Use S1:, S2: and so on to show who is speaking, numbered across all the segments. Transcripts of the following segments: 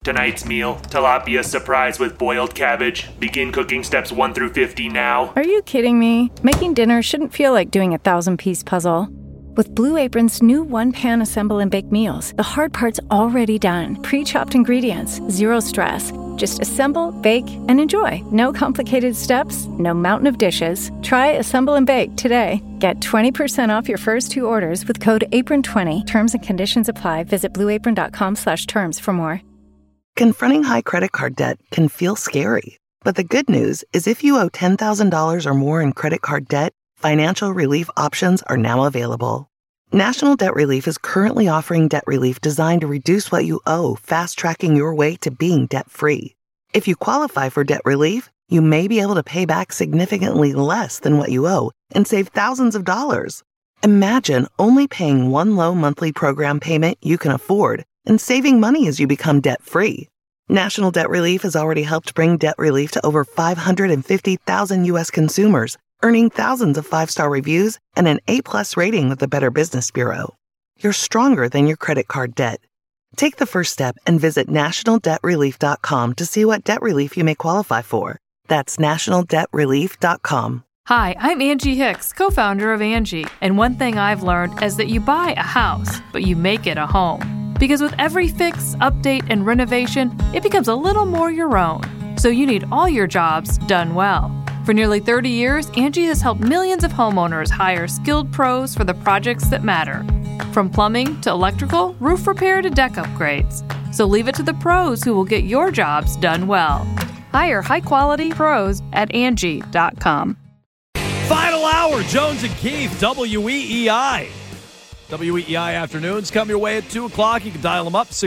S1: Tonight's meal, tilapia surprise with boiled cabbage. Begin cooking steps 1 through 50 now.
S2: Are you kidding me? Making dinner shouldn't feel like doing a 1,000-piece puzzle. With Blue Apron's new one-pan assemble and bake meals, the hard part's already done. Pre-chopped ingredients, zero stress. Just assemble, bake, and enjoy. No complicated steps, no mountain of dishes. Try Assemble and Bake today. Get 20% off your first 2 orders with code APRON20. Terms and conditions apply. Visit blueapron.com/terms for more.
S3: Confronting high credit card debt can feel scary. But the good news is if you owe $10,000 or more in credit card debt, financial relief options are now available. National Debt Relief is currently offering debt relief designed to reduce what you owe, fast-tracking your way to being debt-free. If you qualify for debt relief, you may be able to pay back significantly less than what you owe and save thousands of dollars. Imagine only paying one low monthly program payment you can afford and saving money as you become debt-free. National Debt Relief has already helped bring debt relief to over 550,000 U.S. consumers, earning thousands of 5-star reviews and an A+ rating with the Better Business Bureau. You're stronger than your credit card debt. Take the first step and visit nationaldebtrelief.com to see what debt relief you may qualify for. That's nationaldebtrelief.com.
S4: Hi, I'm Angie Hicks, co-founder of Angie. And one thing I've learned is that you buy a house, but you make it a home. Because with every fix, update, and renovation, it becomes a little more your own. So you need all your jobs done well. For nearly 30 years, Angie has helped millions of homeowners hire skilled pros for the projects that matter. From plumbing to electrical, roof repair to deck upgrades. So leave it to the pros who will get your jobs done well. Hire high-quality pros at Angie.com.
S5: Final hour, Jones and Keith, WEEI. WEEI afternoons come your way at 2 o'clock. You can dial them up,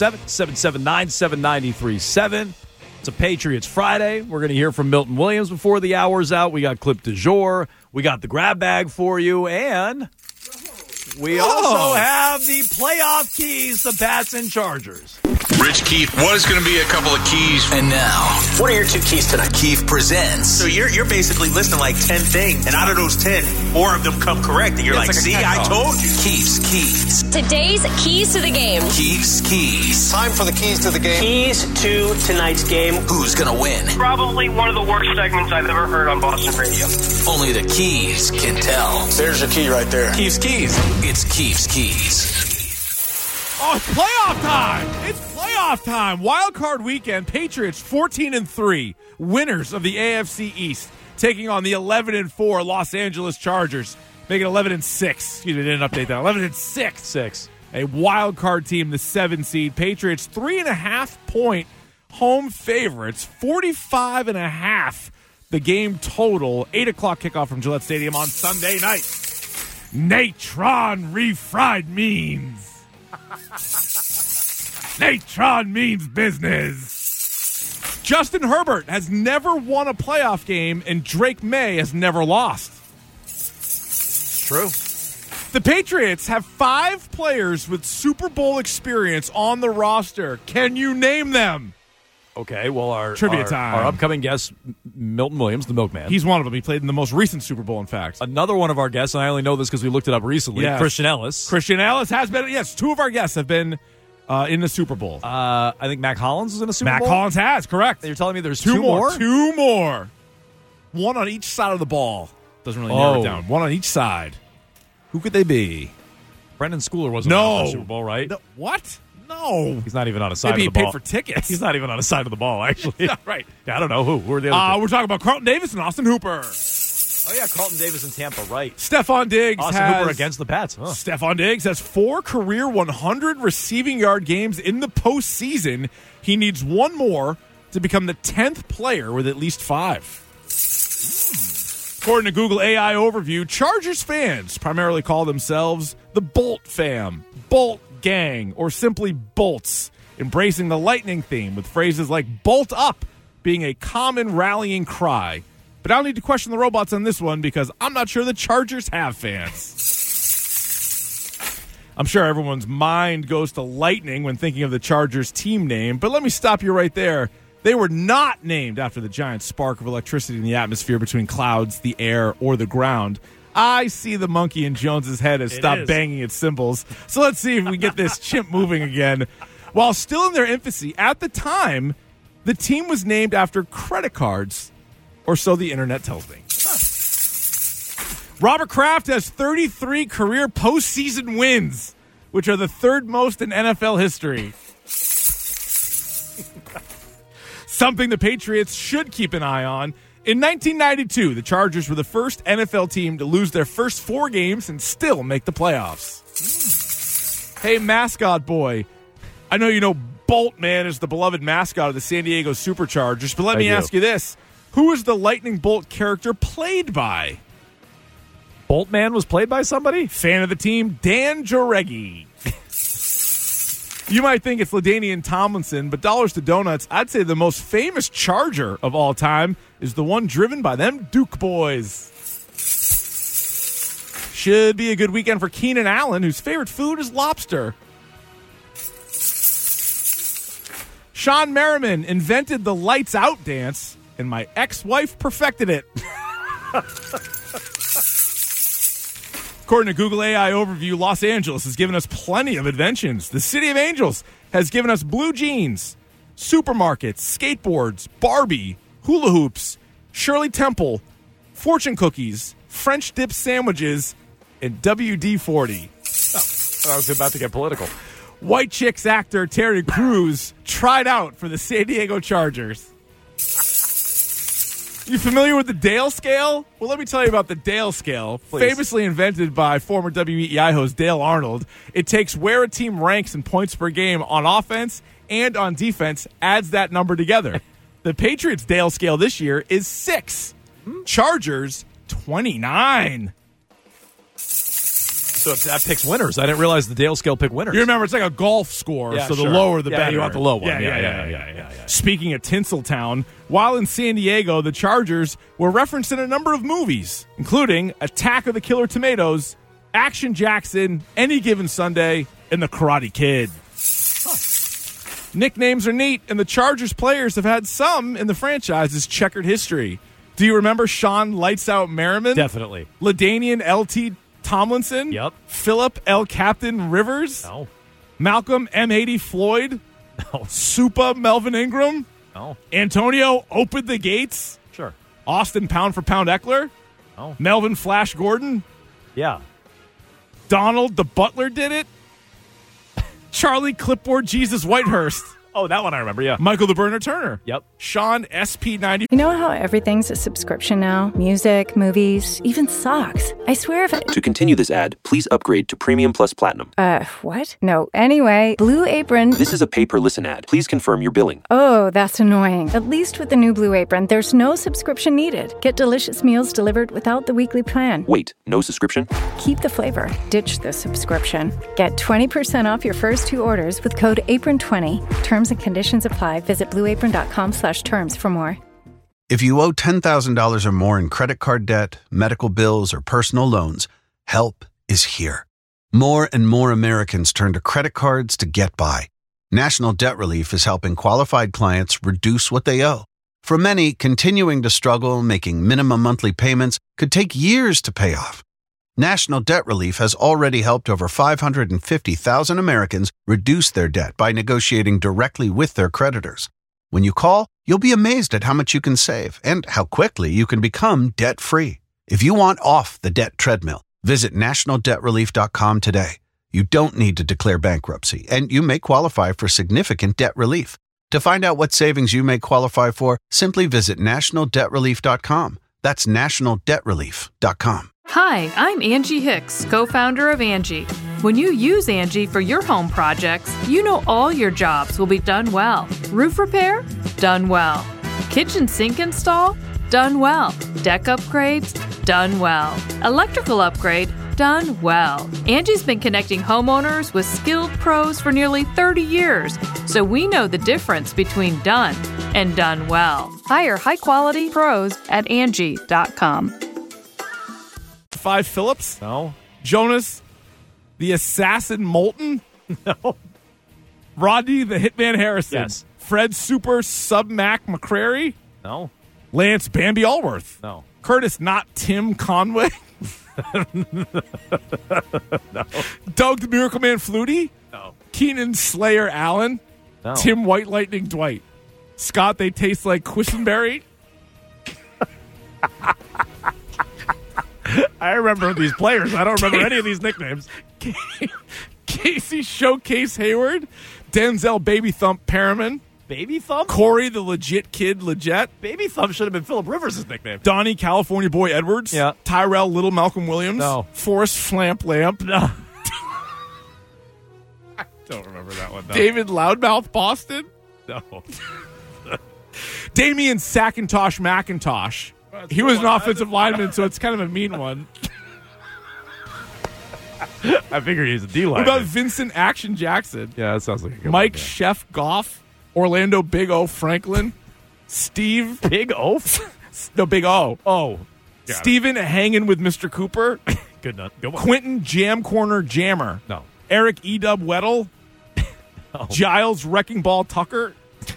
S5: 617-779-7937. It's a Patriots Friday. We're going to hear from Milton Williams before the hour's out. We got Clip du jour. We got the grab bag for you. And we also have the playoff keys, the Pats and Chargers.
S6: Rich, Keith, what is going to be a couple of keys?
S7: And now,
S8: what are your 2 keys tonight?
S7: Keith presents.
S8: So you're basically listing like 10 things, and out of those 10, 4 of them come correct, and you're like, see, I told you.
S7: Keith's Keys.
S9: Today's keys to the game.
S7: Keith's Keys.
S10: Time for the keys to the game.
S8: Keys to tonight's game.
S7: Who's going to win?
S11: Probably one of the worst segments I've ever heard on Boston radio.
S7: Only the keys can tell.
S10: There's your key right there.
S7: Keith's Keys. It's Keith's Keys.
S5: Oh, it's playoff time! It's playoff time! Wild card weekend, Patriots 14-3, winners of the AFC East, taking on the 11-4 Los Angeles Chargers, making 11-6. Excuse me, didn't update that. 11-6. A wild card team, the 7 seed. Patriots 3.5-point home favorites, 45.5 the game total. 8 o'clock kickoff from Gillette Stadium on Sunday night. Natron refried means. Natron means business. Justin Herbert has never won a playoff game, and Drake May has never lost.
S10: It's true.
S5: The Patriots have 5 players with Super Bowl experience on the roster. Can you name them?
S12: Okay, well, our upcoming guest, Milton Williams, the Milkman.
S5: He's one of them. He played in the most recent Super Bowl, in fact.
S12: Another one of our guests, and I only know this because we looked it up recently,
S5: yes.
S12: Christian Ellis.
S5: Christian Ellis has been, yes, 2 of our guests have been in the Super Bowl.
S12: I think Mac Hollins is in a Super Bowl?
S5: Mac Hollins has, correct.
S12: You're telling me there's 2 more?
S5: 2 more. One on each side of the ball. Doesn't really narrow it down. One on each side. Who could they be?
S12: Brendan Schooler wasn't on the Super Bowl, right?
S5: No, what? No.
S12: He's not even on a side
S5: Maybe
S12: of the ball.
S5: He paid for tickets.
S12: He's not even on a side of the ball, actually.
S5: Yeah, right.
S12: Yeah, I don't know who. Who are the other
S5: We're talking about Carlton Davis and Austin Hooper.
S12: Oh, yeah, Carlton Davis in Tampa, right.
S5: Stephon Diggs
S12: Austin Hooper against the Pats. Huh.
S5: Stephon Diggs has 4 career 100 receiving yard games in the postseason. He needs 1 more to become the 10th player with at least 5. According to Google AI Overview, Chargers fans primarily call themselves the Bolt Fam, Bolt Gang, or simply Bolts, embracing the Lightning theme with phrases like Bolt Up being a common rallying cry. But I don't need to question the robots on this one because I'm not sure the Chargers have fans. I'm sure everyone's mind goes to Lightning when thinking of the Chargers team name, but let me stop you right there. They were not named after the giant spark of electricity in the atmosphere between clouds, the air, or the ground. I see the monkey in Jones's head has stopped banging its cymbals. So let's see if we get this chimp moving again. While still in their infancy, at the time, the team was named after credit cards, or so the internet tells me. Robert Kraft has 33 career postseason wins, which are the third most in NFL history. Something the Patriots should keep an eye on. In 1992, the Chargers were the first NFL team to lose their first 4 games and still make the playoffs. Hey, mascot boy. I know you know Boltman is the beloved mascot of the San Diego Superchargers, but let me ask you this. Who is the Lightning Bolt character played by?
S12: Boltman was played by somebody?
S5: Fan of the team, Dan Jareggi. You might think it's LaDainian Tomlinson, but dollars to donuts, I'd say the most famous Charger of all time is the one driven by them Duke boys. Should be a good weekend for Keenan Allen, whose favorite food is lobster. Sean Merriman invented the lights out dance, and my ex-wife perfected it. According to Google AI Overview, Los Angeles has given us plenty of inventions. The City of Angels has given us blue jeans, supermarkets, skateboards, Barbie, hula hoops, Shirley Temple, fortune cookies, French dip sandwiches, and WD-40.
S12: I was about to get political.
S5: White Chicks actor Terry Crews tried out for the San Diego Chargers. You familiar with the Dale Scale? Well, let me tell you about the Dale Scale.
S12: Please.
S5: Famously invented by former WEEI host Dale Arnold. It takes where a team ranks in points per game on offense and on defense, adds that number together. The Patriots' Dale Scale this year is 6. Chargers, 29.
S12: So that picks winners. I didn't realize the Dale Scale picked winners.
S5: You remember, it's like a golf score,
S12: Yeah,
S5: so the
S12: sure.
S5: lower the
S12: Yeah,
S5: better.
S12: you want the low one.
S5: Yeah. Speaking of Tinseltown, while in San Diego, the Chargers were referenced in a number of movies, including Attack of the Killer Tomatoes, Action Jackson, Any Given Sunday, and The Karate Kid. Nicknames are neat, and the Chargers players have had some in the franchise's checkered history. Do you remember Sean Lights Out Merriman?
S12: Definitely.
S5: LaDainian L.T. Tomlinson?
S12: Yep.
S5: Philip L. Captain Rivers?
S12: No.
S5: Malcolm M80 Floyd?
S12: No.
S5: Supa Melvin Ingram?
S12: No.
S5: Antonio Open the Gates?
S12: Sure.
S5: Austin Pound for Pound Eckler?
S12: No.
S5: Melvin Flash Gordon?
S12: Yeah.
S5: Donald the Butler did it? Charlie Clipboard Jesus Whitehurst?
S12: Oh, that one I remember, yeah.
S5: Michael the Burner Turner?
S12: Yep.
S5: Sean SP90.
S2: You know how everything's a subscription now? Music, movies, even socks. I swear if
S13: To continue this ad, please upgrade to Premium Plus Platinum.
S2: What? No. Anyway, Blue Apron.
S13: This is a pay-per-listen ad. Please confirm your billing.
S2: Oh, that's annoying. At least with the new Blue Apron, there's no subscription needed. Get delicious meals delivered without the weekly plan.
S13: Wait, no subscription?
S2: Keep the flavor. Ditch the subscription. Get 20% off your first 2 orders with code APRON20. Terms and conditions apply. Visit blueapron.com/terms for more.
S14: If you owe $10,000 or more in credit card debt, medical bills, or personal loans, help is here. More and more Americans turn to credit cards to get by. National Debt Relief is helping qualified clients reduce what they owe. For many, continuing to struggle making minimum monthly payments could take years to pay off. National Debt Relief has already helped over 550,000 Americans reduce their debt by negotiating directly with their creditors. When you call, you'll be amazed at how much you can save and how quickly you can become debt-free. If you want off the debt treadmill, visit nationaldebtrelief.com today. You don't need to declare bankruptcy, and you may qualify for significant debt relief. To find out what savings you may qualify for, simply visit nationaldebtrelief.com. That's nationaldebtrelief.com.
S4: Hi, I'm Angie Hicks, co-founder of Angie. When you use Angie for your home projects, you know all your jobs will be done well. Roof repair? Done well. Kitchen sink install? Done well. Deck upgrades? Done well. Electrical upgrade? Done well. Angie's been connecting homeowners with skilled pros for nearly 30 years, so we know the difference between done and done well. Hire high-quality pros at Angie.com.
S5: 5 Phillips?
S12: No.
S5: Jonas, the Assassin Moulton?
S12: No.
S5: Rodney, the Hitman Harrison?
S12: Yes.
S5: Fred Super Sub Mac McCrary?
S12: No.
S5: Lance Bambi Allworth?
S12: No.
S5: Curtis not Tim Conway?
S12: No.
S5: Doug the Miracle Man Flutie?
S12: No.
S5: Keenan Slayer Allen.
S12: No.
S5: Tim White Lightning Dwight. Scott, they taste like Quisenberry.
S12: I remember these players. I don't remember any of these nicknames.
S5: Casey Showcase Hayward. Denzel Baby Thump Perriman.
S12: Baby Thump?
S5: Corey the Legit Kid Legit.
S12: Baby Thump should have been Phillip Rivers' nickname.
S5: Donnie California Boy Edwards.
S12: Yeah.
S5: Tyrell Little Malcolm Williams.
S12: No.
S5: Forrest Flamp Lamp.
S12: No.
S5: I don't remember that one. No. David Loudmouth Boston.
S12: No.
S5: Damian Sackintosh McIntosh. He was an offensive lineman, so it's kind of a mean one.
S12: I figure he's a D lineman.
S5: What about Vincent Action Jackson?
S12: Yeah, that sounds like a good
S5: Mike
S12: one,
S5: Chef Goff. Orlando Big O Franklin. Steve.
S12: Big O?
S5: No, Big O.
S12: Oh.
S5: Steven Hanging with Mr. Cooper.
S12: Good enough. Go on.
S5: Quentin Jam Corner Jammer.
S12: No.
S5: Eric E-Dub Weddle.
S12: Oh.
S5: Giles Wrecking Ball Tucker.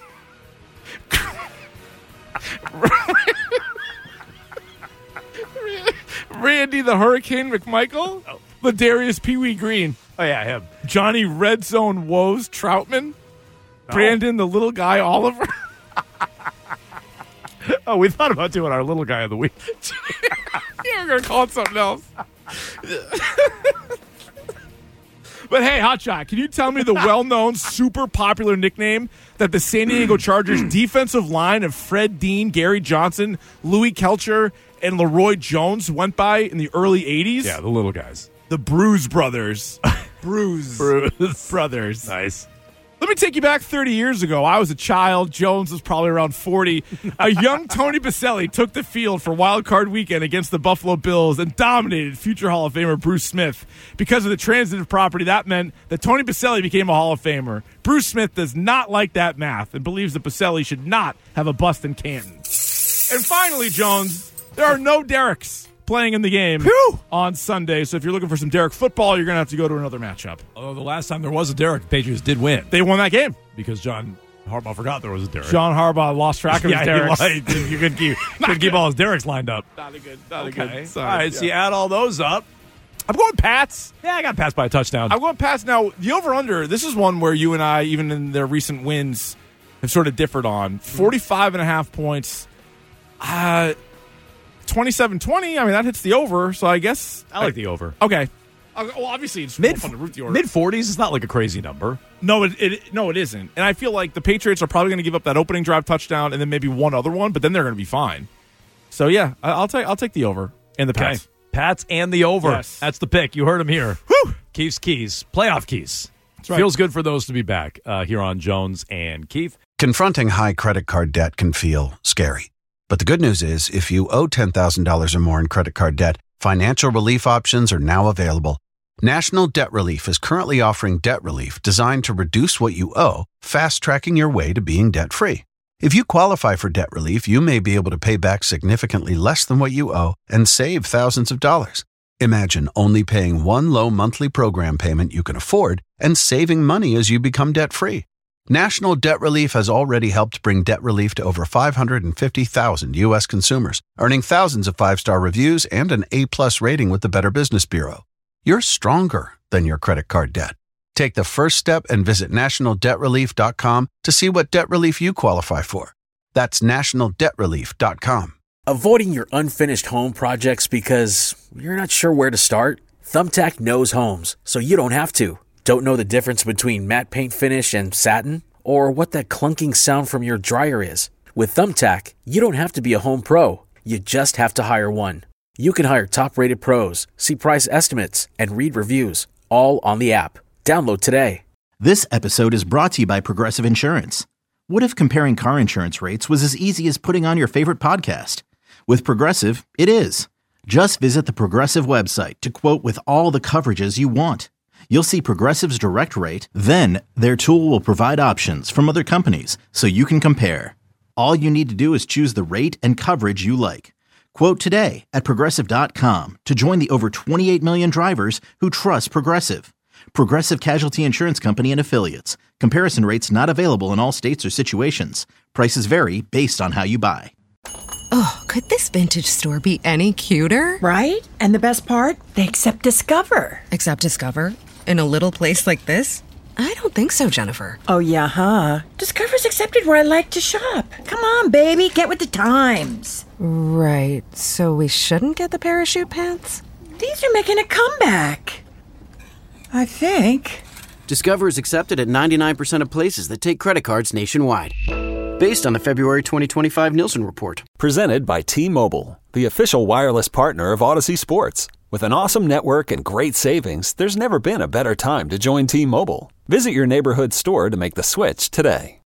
S5: Randy the Hurricane McMichael.
S12: Oh.
S5: Ladarius Pee Wee Green.
S12: Oh, yeah, him.
S5: Johnny Red Zone Woes Troutman. No. Brandon the Little Guy Oliver.
S12: Oh, we thought about doing our little guy of the week.
S5: You're going to call it something else. But hey, Hotshot, can you tell me the well-known, super popular nickname that the San Diego Chargers defensive line of Fred Dean, Gary Johnson, Louis Kelcher, and Leroy Jones went by in the early 80s?
S12: Yeah, the little guys.
S5: The Bruise Brothers. Bruise Brothers.
S12: Nice.
S5: Let me take you back 30 years ago. I was a child. Jones was probably around 40. A young Tony Baselli took the field for Wild Card Weekend against the Buffalo Bills and dominated future Hall of Famer Bruce Smith. Because of the transitive property, that meant that Tony Baselli became a Hall of Famer. Bruce Smith does not like that math and believes that Baselli should not have a bust in Canton. And finally, Jones, there are no Derricks playing in the game on Sunday. So if you're looking for some Derrick football, you're going to have to go to another matchup.
S12: Although the last time there was a Derrick, the Patriots did win.
S5: They won that game.
S12: Because John Harbaugh forgot there was a Derrick.
S5: John Harbaugh lost track of his Derricks.
S12: You couldn't keep all his Derricks lined up.
S5: Not a good.
S12: Sorry. All right, so you add all those up.
S5: I'm going Pats.
S12: Yeah, I got Pats by a touchdown.
S5: I'm going Pats. Now, the over-under, this is one where you and I, even in their recent wins, have sort of differed on. 45.5 points. 27-20, I mean, that hits the over, so I guess...
S12: I like the over.
S5: Okay. Well, obviously, it's more fun to root the over.
S12: Mid-40s is not like a crazy number.
S5: No, it isn't. And I feel like the Patriots are probably going to give up that opening drive touchdown and then maybe one other one, but then they're going to be fine. So, yeah, I'll take the over and the Pats.
S12: Okay. Pats and the over.
S5: Yes.
S12: That's the pick. You heard him here.
S5: Whew.
S12: Keefe's Keys. Playoff Keys.
S5: That's right.
S12: Feels good for those to be back here on Jones and Keefe.
S14: Confronting high credit card debt can feel scary. But the good news is, if you owe $10,000 or more in credit card debt, financial relief options are now available. National Debt Relief is currently offering debt relief designed to reduce what you owe, fast-tracking your way to being debt-free. If you qualify for debt relief, you may be able to pay back significantly less than what you owe and save thousands of dollars. Imagine only paying one low monthly program payment you can afford and saving money as you become debt-free. National Debt Relief has already helped bring debt relief to over 550,000 U.S. consumers, earning thousands of 5-star reviews and an A-plus rating with the Better Business Bureau. You're stronger than your credit card debt. Take the first step and visit nationaldebtrelief.com to see what debt relief you qualify for. That's nationaldebtrelief.com.
S15: Avoiding your unfinished home projects because you're not sure where to start? Thumbtack knows homes, so you don't have to. Don't know the difference between matte paint finish and satin? Or what that clunking sound from your dryer is? With Thumbtack, you don't have to be a home pro. You just have to hire one. You can hire top-rated pros, see price estimates, and read reviews, all on the app. Download today.
S16: This episode is brought to you by Progressive Insurance. What if comparing car insurance rates was as easy as putting on your favorite podcast? With Progressive, it is. Just visit the Progressive website to quote with all the coverages you want. You'll see Progressive's direct rate, then their tool will provide options from other companies so you can compare. All you need to do is choose the rate and coverage you like. Quote today at Progressive.com to join the over 28 million drivers who trust Progressive. Progressive Casualty Insurance Company and Affiliates. Comparison rates not available in all states or situations. Prices vary based on how you buy.
S17: Oh, could this vintage store be any cuter?
S18: Right? And the best part? They accept Discover.
S17: Accept Discover? In a little place like this? I don't think so, Jennifer.
S18: Oh, yeah, huh? Discover's accepted where I like to shop. Come on, baby, get with the times.
S17: Right, so we shouldn't get the parachute pants?
S18: These are making a comeback. I think.
S19: Discover is accepted at 99% of places that take credit cards nationwide. Based on the February 2025 Nielsen report.
S20: Presented by T-Mobile, the official wireless partner of Odyssey Sports. With an awesome network and great savings, there's never been a better time to join T-Mobile. Visit your neighborhood store to make the switch today.